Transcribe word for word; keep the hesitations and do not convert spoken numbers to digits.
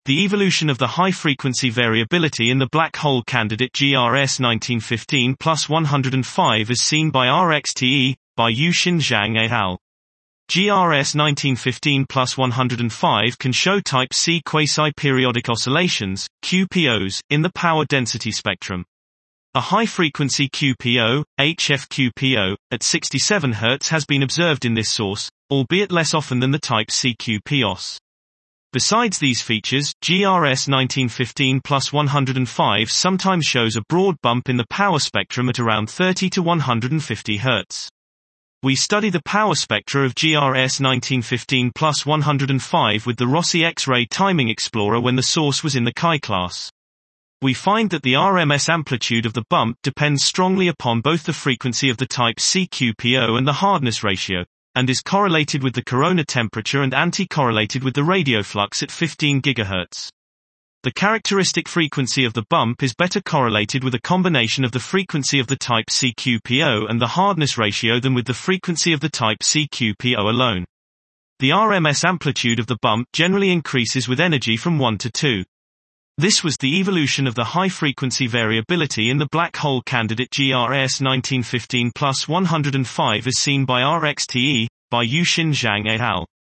The evolution of the high-frequency variability in the black hole candidate G R S nineteen fifteen plus one hundred five as seen by R X T E, by Yuxin Zhang et al. G R S nineteen fifteen plus one hundred five can show type C quasi-periodic oscillations, Q P Os, in the power density spectrum. A high-frequency Q P O, H F Q P O, at sixty-seven hertz has been observed in this source, albeit less often than the type C Q P O S. Besides these features, G R S nineteen fifteen plus one hundred five sometimes shows a broad bump in the power spectrum at around thirty to one hundred fifty hertz. We study the power spectra of G R S nineteen fifteen plus one hundred five with the Rossi X-ray Timing Explorer when the source was in the Chi class. We find that the R M S amplitude of the bump depends strongly upon both the frequency of the type C Q P O and the hardness ratio, and is correlated with the corona temperature and anti-correlated with the radio flux at fifteen gigahertz. The characteristic frequency of the bump is better correlated with a combination of the frequency of the type C Q P O and the hardness ratio than with the frequency of the type C Q P O alone. The R M S amplitude of the bump generally increases with energy from one to two. This was the evolution of the high-frequency variability in the black hole candidate G R S nineteen fifteen plus one hundred five as seen by R X T E, by Yuxin Zhang et al.